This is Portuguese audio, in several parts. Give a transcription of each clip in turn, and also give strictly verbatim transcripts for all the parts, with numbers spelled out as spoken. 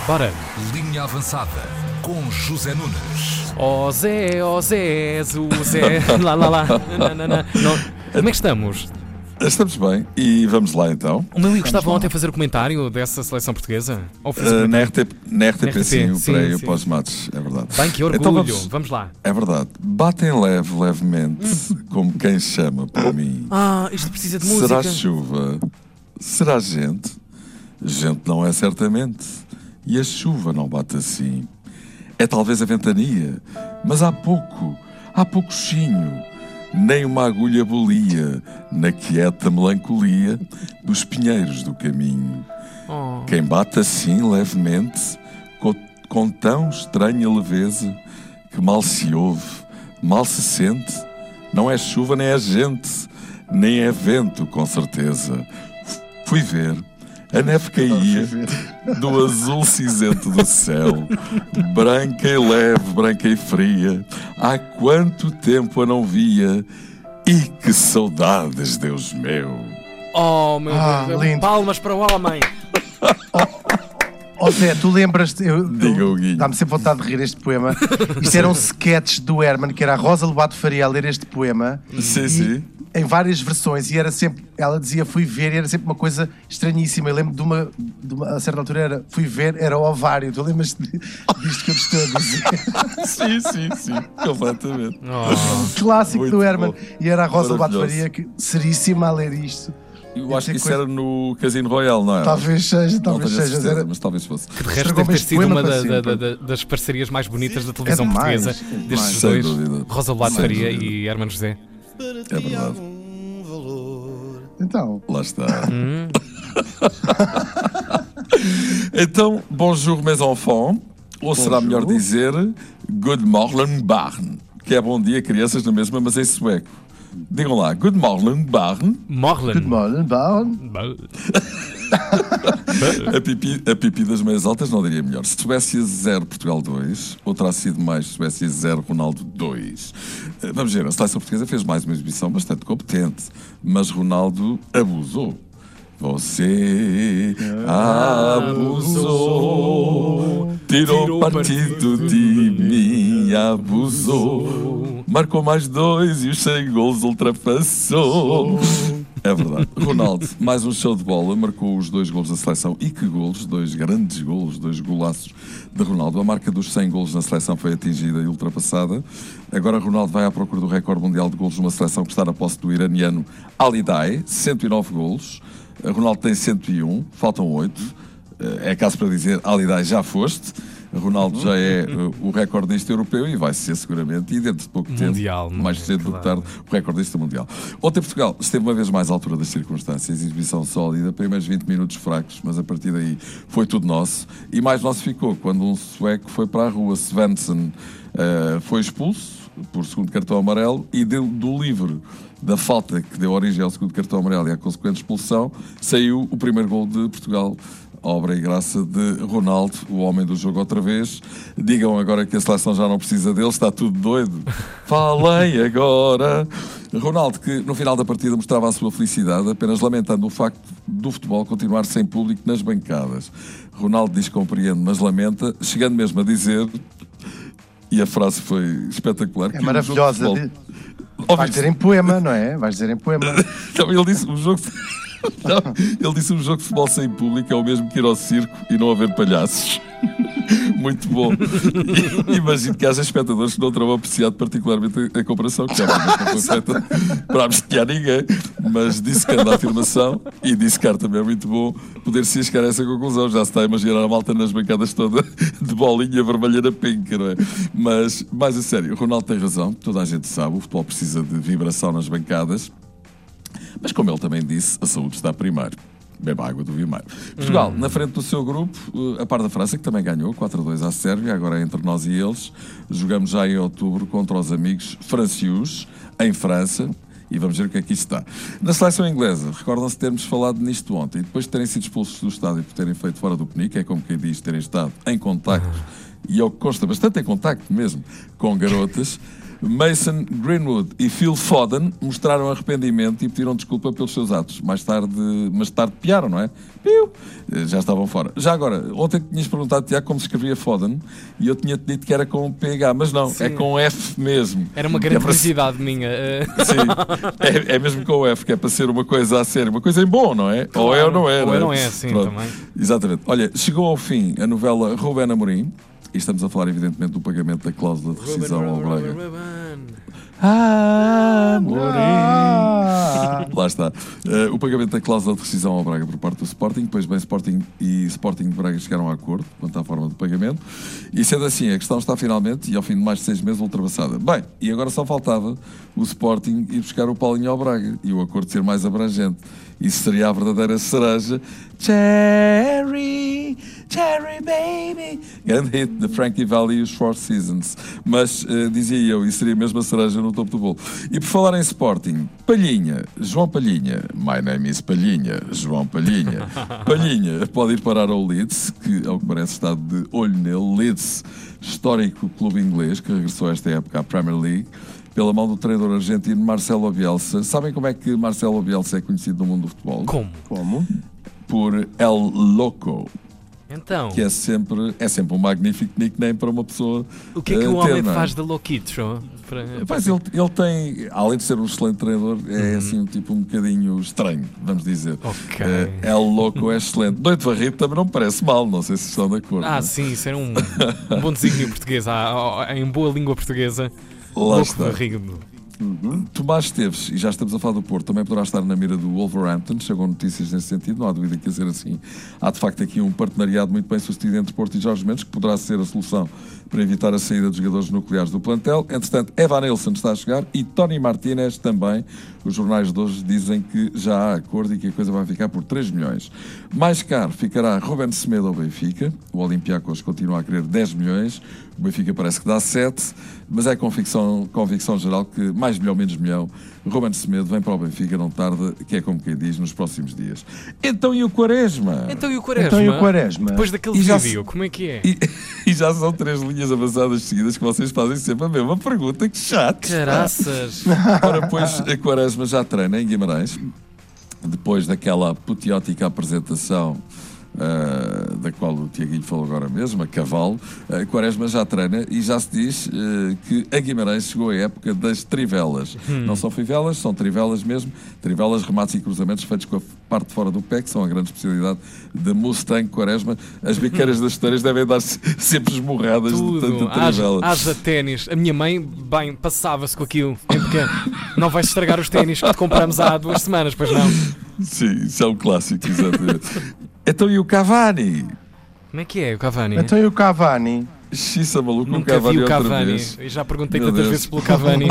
Bora. Linha avançada com José Nunes. Ó Zé, ó Zé, o Zé, lá, lá, lá. Não, não, não. Não. Como é que estamos? Estamos bem e vamos lá então. O meu amigo estava ontem a fazer o comentário dessa seleção portuguesa? Ou fez uh, na, R T P, na R T P, sim, o pré e o sim. pós-matos, é verdade. Bem, que orgulho, então vamos... vamos, lá. É verdade, batem leve, levemente, como quem chama para mim. Ah, isto precisa de música. Será chuva? Será gente? Gente não é certamente. E a chuva não bate assim. É talvez a ventania, mas há pouco, há pouco chinho. Nem uma agulha bolia na quieta melancolia dos pinheiros do caminho. Oh. Quem bate assim levemente, com, com tão estranha leveza, que mal se ouve, mal se sente, não é chuva nem é gente, nem é vento, com certeza. Fui ver, a neve caía do azul cinzento do céu, branca e leve, branca e fria. Há quanto tempo a não via, e que saudades, Deus meu. Oh, meu ah, Deus, lindo. Palmas para o homem. Ó oh, Zé, tu lembras-te, eu, Diga, eu, Guinho. dá-me sempre vontade de rir este poema. Isto eram sketches do Herman, que era a Rosa Lobato Faria a ler este poema. Sim, e, sim. Em várias versões, e era sempre, ela dizia fui ver, e era sempre uma coisa estranhíssima. Eu lembro de uma, de uma a certa altura era fui ver, era o ovário. Tu lembras disto que eu te estou a dizer? Sim, sim, sim, completamente. Oh. Um clássico Muito do Herman. bom. E era a Rosa Lobato Maravilhoso. Faria, que seríssima a ler isto. Eu acho que isso coisa... era no Casino Royal, não é? Talvez seja, Não talvez tenho a seja. certeza, Era... mas talvez fosse. Que de resto Estragou-me deve ter este sido poema uma para da, sempre. da, da, das parcerias mais bonitas da televisão É demais, portuguesa, é demais. destes Sem dois, dúvida. Rosa Lobato Sem Faria dúvida. e Hermano José. É verdade. Então, Lá está. Hum. Então, bonjour mes enfants, ou será melhor dizer good morning barn, que é bom dia crianças na mesma, mas em sueco. Digam lá, good morning barn. Morlan. good morning, Baron. A pipi, a pipi das meias altas não diria melhor. Suécia zero, Portugal dois. Ou terá sido mais Suécia zero, Ronaldo dois. Vamos ver, a seleção portuguesa fez mais uma exibição bastante competente, mas Ronaldo abusou. Você abusou, tirou, Tirou partido de mim, abusou, marcou mais dois e os cem golos ultrapassou. É verdade. Ronaldo, mais um show de bola, marcou os dois golos da seleção. E que golos, dois grandes golos, dois golaços de Ronaldo. A marca dos cem golos na seleção foi atingida e ultrapassada. Agora Ronaldo vai à procura do recorde mundial de golos numa seleção que está na posse do iraniano Ali Daei, cento e nove golos. Ronaldo tem cento e um, faltam oito. É caso para dizer, Ali Daei, já foste. Ronaldo já é uh, o recordista europeu e vai ser seguramente, e dentro de pouco Mundial, tempo, mais cedo do que tarde, o recordista mundial. Ontem Portugal esteve uma vez mais à altura das circunstâncias, exibição sólida, primeiros vinte minutos fracos, mas a partir daí foi tudo nosso. E mais nosso ficou quando um sueco foi para a rua. Svensson uh, foi expulso por segundo cartão amarelo e deu, do livro da falta que deu origem ao segundo cartão amarelo e à consequente expulsão, saiu o primeiro gol de Portugal. Obra e graça de Ronaldo, o homem do jogo outra vez. Digam agora que a seleção já não precisa dele, está tudo doido. Falem agora. Ronaldo, que no final da partida mostrava a sua felicidade, apenas lamentando o facto do futebol continuar sem público nas bancadas. Ronaldo diz que compreende, mas lamenta, chegando mesmo a dizer, e a frase foi espetacular, É que maravilhosa. o jogo de futebol... Vais dizer em poema, não é? Vais dizer em poema. Então, ele disse, o jogo... Não, ele disse um jogo de futebol sem público é o mesmo que ir ao circo e não haver palhaços. Muito bom. E, imagino que haja espectadores que não terão apreciado particularmente a, a comparação, que obviamente não foi feita para abstear ninguém, mas disse que anda a afirmação e disse que também é muito bom poder-se chegar a essa conclusão. Já se está a imaginar a malta nas bancadas toda de bolinha vermelha na pinca, não é? Mas, mais a sério, o Ronaldo tem razão, toda a gente sabe, o futebol precisa de vibração nas bancadas. Mas como ele também disse, a saúde está primeiro. Beba água do Vimeiro. Portugal, hum. na frente do seu grupo, a par da França, que também ganhou quatro a dois à Sérvia, agora é entre nós e eles. Jogamos já em outubro contra os amigos francios, em França, e vamos ver o que é que isto está. Na seleção inglesa, recordam-se de termos falado nisto ontem, e depois de terem sido expulsos do estádio por terem feito fora do penico, é como quem diz, terem estado em contacto, e ao que consta bastante em contacto mesmo, com garotas. Mason Greenwood e Phil Foden mostraram arrependimento e pediram desculpa pelos seus atos. Mais tarde, mais tarde piaram, não é? Piu! Já estavam fora. Já agora, ontem tinhas perguntado, Tiago, como se escrevia Foden e eu tinha-te dito que era com P H, mas não, Sim. é com F mesmo. Era uma grande é curiosidade para... minha. Sim, é, é mesmo com F, que é para ser uma coisa a sério, uma coisa em bom, não é? Claro. Ou é ou não é, ou não é? não é, sim, Pronto. também. Exatamente. Olha, chegou ao fim a novela Rubén Amorim, e estamos a falar, evidentemente, do pagamento da cláusula de rescisão ao Braga. Ah, Amorim! Lá está. Uh, o pagamento da cláusula de rescisão ao Braga por parte do Sporting, depois bem Sporting e Sporting de Braga chegaram a acordo quanto à forma de pagamento. E sendo assim, a questão está finalmente, e ao fim de mais de seis meses, ultrapassada. Bem, e agora só faltava o Sporting ir buscar o Paulinho ao Braga e o acordo ser mais abrangente. Isso seria a verdadeira cereja. Cherry, Cherry Baby. Grande hit de Frankie Valli e os Four Seasons. Mas, uh, dizia eu, isso seria mesmo a cereja no topo do bolo. E por falar em Sporting, Palhinha, João Palhinha, my name is Palhinha, João Palhinha. Palhinha pode ir parar ao Leeds, que ao que parece está de olho nele. Leeds, histórico clube inglês, que regressou esta época à Premier League, pela mão do treinador argentino Marcelo Bielsa. Sabem como é que Marcelo Bielsa é conhecido no mundo do futebol? Como? Como? Por El Loco. Então, que é sempre, é sempre um magnífico nickname para uma pessoa. O que é que uh, o homem ter, faz de Loquito? Para... Pois, ele, ele tem, além de ser um excelente treinador, é hum. assim um tipo um bocadinho estranho, vamos dizer. Ok. Uh, El Loco é excelente. Noite varrido também não me parece mal, não sei se estão de acordo. Ah, não? sim, isso era um, um bom desígnio português. Ah, em boa língua portuguesa, Lá Louco está. varrido. Uhum. Tomás Esteves, e já estamos a falar do Porto, também poderá estar na mira do Wolverhampton. Chegam notícias nesse sentido, não há dúvida que ia ser assim. Há de facto aqui um partenariado muito bem sucedido entre Porto e Jorge Mendes, que poderá ser a solução para evitar a saída dos jogadores nucleares do plantel. Entretanto, Evan Nilsson está a chegar e Tony Martínez também. Os jornais de hoje dizem que já há acordo e que a coisa vai ficar por três milhões. Mais caro ficará Ruben Semedo ao Benfica. O Olympiacos continua a querer dez milhões. O Benfica parece que dá sete, mas é convicção, convicção geral que mais milhão, menos milhão, Ruben Semedo vem para o Benfica, não tarda, que é como quem diz, nos próximos dias. Então e o Quaresma? Então e o Quaresma? Então e o Quaresma? Depois daquele E já vídeo, se- como é que é? E, e já são três linhas avançadas seguidas que vocês fazem sempre a mesma pergunta. Que chato! Caraças! Ora, pois, a Quaresma já treina em Guimarães, depois daquela apoteótica apresentação uh, da qual o Tiaguinho falou agora mesmo, a cavalo. A Quaresma já treina e já se diz uh, que a Guimarães chegou a época das trivelas. Hum. Não são fivelas, são trivelas mesmo. Trivelas, remates e cruzamentos feitos com a parte de fora do pé, que são a grande especialidade de Mustang Quaresma. As biqueiras das esteiras devem dar -se sempre esmurradas de tanta Tudo, haja, trivela. haja ténis. A minha mãe, bem, passava-se com aquilo em pequeno. Não vais estragar os ténis que te compramos há duas semanas, pois não? Sim, isso é um clássico, exatamente. Então e o Cavani? Como é que é o Cavani? Então e o Cavani? Xiça maluco, Nunca o Cavani vi o outra Cavani. vez. Eu já perguntei Meu tantas Deus. vezes pelo Cavani.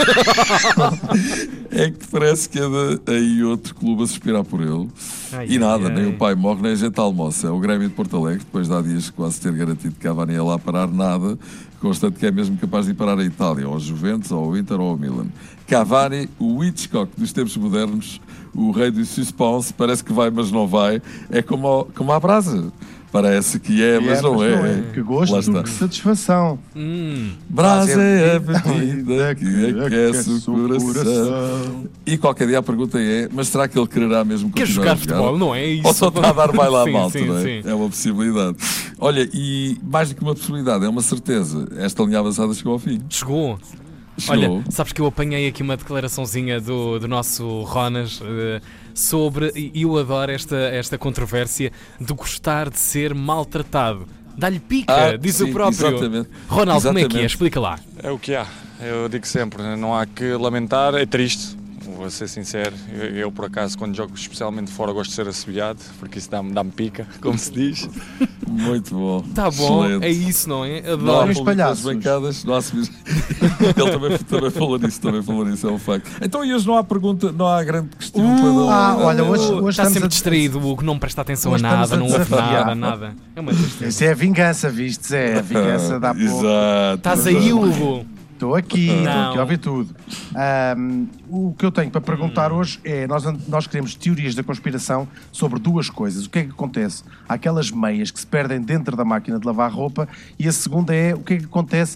É que parece que anda aí outro clube a suspirar por ele. Ai, E nada, ai, nem ai. o pai morre, nem a gente almoça. É o Grêmio de Porto Alegre, depois de há dias quase ter garantido que Cavani ia lá parar nada, constante que é mesmo capaz de ir parar a Itália, ou ao Juventus, ou ao Inter, ou ao Milan. Cavani, o Hitchcock dos tempos modernos, o rei do suspense, parece que vai, mas não vai. É como, ao- como a brasa. Parece que é, mas, É, não, é. Que Lá gosto, está. que satisfação. Hum, Brasa é a Fazer- bebida que aquece o coração. E qualquer dia a pergunta é, mas será que ele quererá mesmo quer continuar jogar a jogar? futebol, não é isso? Ou só está a dar baile à Sim, malta, sim, não é? sim. É uma possibilidade. Olha, e mais do que uma possibilidade, é uma certeza. Esta linha avançada chegou ao fim. Chegou. Chegou. Olha, sabes que eu apanhei aqui uma declaraçãozinha do, do nosso Ronas eh, sobre, e eu adoro esta, esta controvérsia de gostar de ser maltratado. Dá-lhe pica, Ah, diz sim, o próprio. exatamente. Ronaldo, como é que é? Exatamente. Explica lá. É o que há, eu digo sempre, não há que lamentar, é triste, vou ser sincero, eu, eu, por acaso quando jogo especialmente fora gosto de ser assobiado, porque isso dá-me dá-me pica, como se diz. Muito bom. Tá bom, Excelente. é isso, não é? Não há Adoro. Os público nas palhaços. bancadas, não há subis- Ele também, também falou nisso, também falou nisso, é um facto. Então e hoje não há pergunta, não há grande questão Uh, para ah, olha, hoje- hoje Está estamos sempre a- distraído, o Hugo não presta atenção a Hoje estamos nada, a não ouve desafiar. nada, nada. É uma tristeza. Isso é a vingança, viste, Zé? A vingança dá pouco. Exato. Estás exato. aí, Hugo? Estou aqui, estou Não. aqui a ouvir tudo. Ahm, o que eu tenho para perguntar hoje é: nós, nós queremos teorias da conspiração sobre duas coisas. O que é que acontece? Há aquelas meias que se perdem dentro da máquina de lavar roupa, e a segunda é o que é que acontece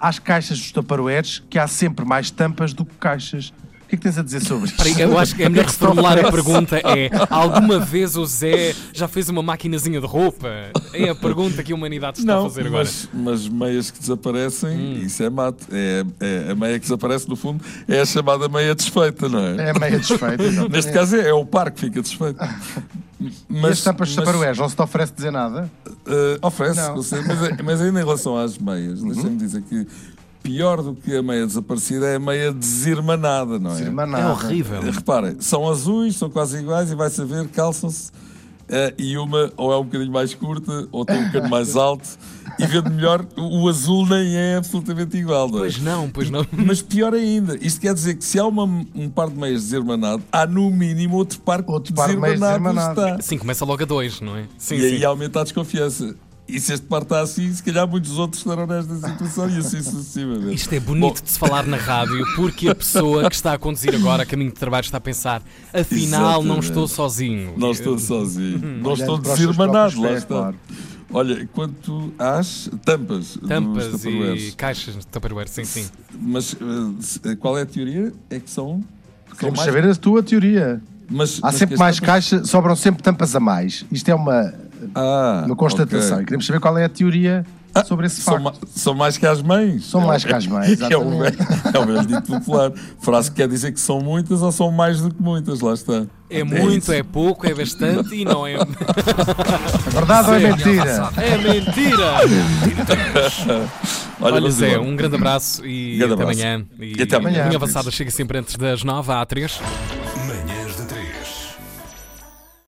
às caixas dos taparoeiros que há sempre mais tampas do que caixas. O que é que tens a dizer sobre isto? Peraí, eu acho que é melhor reformular a pergunta é: alguma vez o Zé já fez uma maquinazinha de roupa? É a pergunta que a humanidade está Não, a fazer agora. mas, mas meias que desaparecem, Hum. isso é mate. É, é, a meia que desaparece, no fundo, é a chamada meia desfeita, não é? É a meia desfeita. Neste caso é, é o par que fica desfeito. E as tampas de taparoeiros, não se te oferece dizer nada? Uh, oferece, Não. não sei, mas, mas ainda em relação às meias, Uhum. deixa-me dizer que pior do que a meia desaparecida é a meia desirmanada, não é? Desirmanada. É horrível. Reparem, são azuis, são quase iguais e vai saber, calçam-se uh, e uma ou é um bocadinho mais curta ou tem um bocadinho mais alto e vendo melhor, o azul nem é absolutamente igual, não é? Pois não, pois não. Mas pior ainda, isto quer dizer que se há uma, um par de meias desirmanado, há no mínimo outro par, Outro par de meias desirmanado desirmanado. está. Sim, começa logo a dois, não é? Sim, E sim. aí aumenta a desconfiança. E se este par está assim, se calhar muitos outros estarão nesta situação e assim sucessivamente. Isto é bonito de se falar na rádio, porque a pessoa que está a conduzir agora a caminho de trabalho está a pensar: afinal, não Exatamente. estou sozinho. Não estou sozinho, não Olhando estou para os seus desirmanado, próprios lá pés, está. claro. Olha, quanto às tampas, Tampas dos e tupperwares, caixas de Tupperware, sim, sim. mas uh, se- qual é a teoria? É que são. são Queremos mais- saber a tua teoria. mas, Há mas sempre que as mais tampas- caixas, sobram sempre tampas a mais. Isto é uma, Ah, uma constatação. ok. E queremos saber qual é a teoria sobre esse São, facto. ma- são mais que as mães. São mais que as mães, É o velho, exatamente. é o velho dito popular. Frase que quer dizer que são muitas ou são mais do que muitas, lá está. É muito, isso. é pouco, é bastante e não é. É verdade ou é Sim. mentira? É mentira! Olha, vamos Zé, embora. um grande abraço e Grande até abraço. amanhã. E até amanhã. A minha avançada chega sempre antes das nove à três.